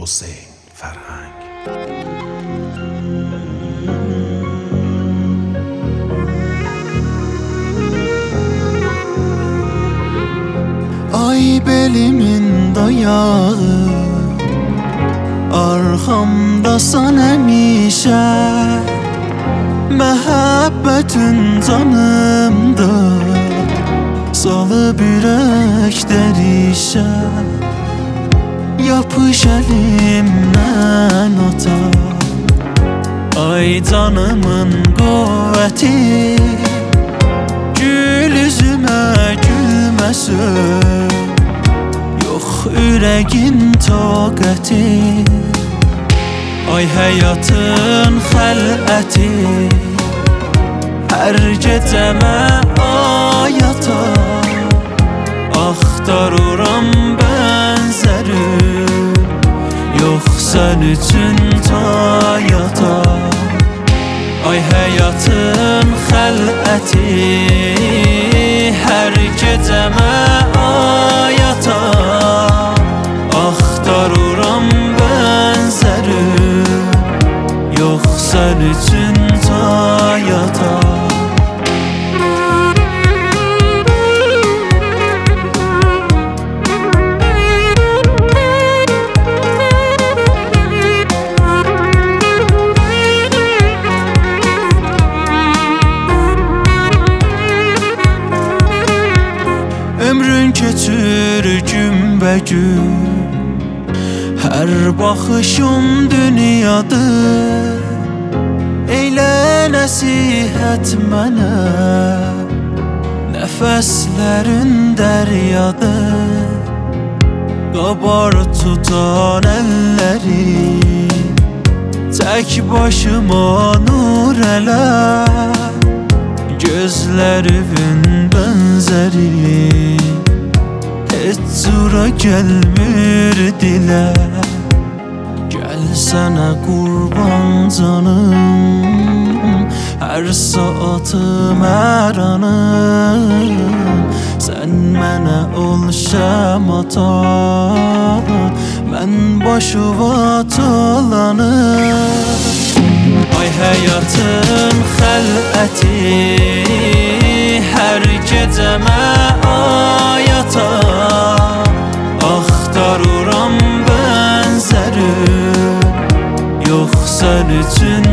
Hüseyin Ferhang. Ay belimin dayağı, arxamdasan həmişə. Məhəbbətin canımda salıb ürək dərişə. Yapış əlimdən ata, ay canımın qüvvəti. Gül üzümə gülməsin, yox ürəgin taqəti. Ay həyatın xələti, hər gecəmə ayata. Axtarıram bənzəri, yox sən üçün tayata. Ay həyatın xələti, hər gecəmə ayata. Axtarıram bənzəri, yox sən üçün tayata. Ömrün keçir günbəgün, hər baxışım dünyadır. Eylə nəsihət mənə, nəfəslərin dəryadır. Qabar tutan əlləri, tək başıma nur ələ. Gözlərimin bənzəri, heç cura gəlmir dilə. Gəl sənə qurban canım, hər saatım, hər anım. Sən mənə ol şəmata, mən başıvat olanım. Ay həyatın xələti, hər gecəmə ayata. Axtarıram bənzəri, yox sən üçün